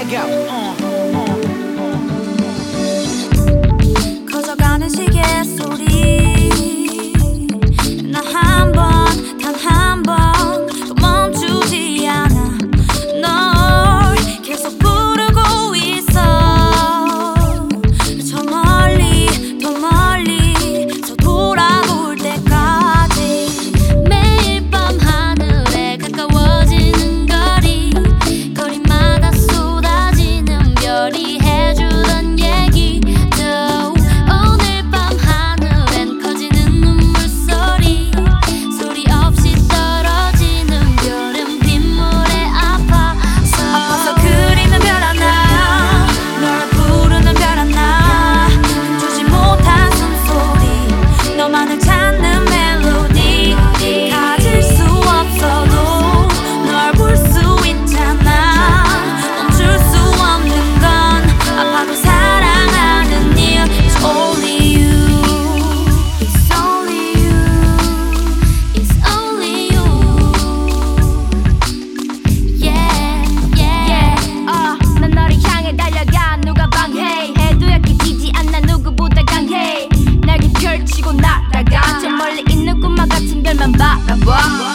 check out. 커져가는 시계 소리 나 한 번, 단 한 번도 멈추지 않아. 널 계속 부르고 있어. 저 멀리 더 멀리서 돌아올 때까지. 매일 밤 하늘에 가까워지는 거리마다 쏟아지는 별이 해주던 얘기도 오늘 밤 하늘엔 커지는 눈물소리. 소리 없이 떨어지는 별은 빗물에 아파서 그리는 별 하나, 널 부르는 별 하나, 주지 못한 숨소리, 너만을 찾는 멜로디. 가질 수 없어도 널 볼 수 있잖아. 멈출 수 없는 건 아파도 사랑하는 일. It's only you, it's only you, it's only you. Yeah, yeah. 난 너를 향해 달려가. 누가 방해 해도 약해지지 않아. 누구보다 강해. 날개 펼치고 날아가. 저 멀리 있는 꿈만 같은 별만 바라봐.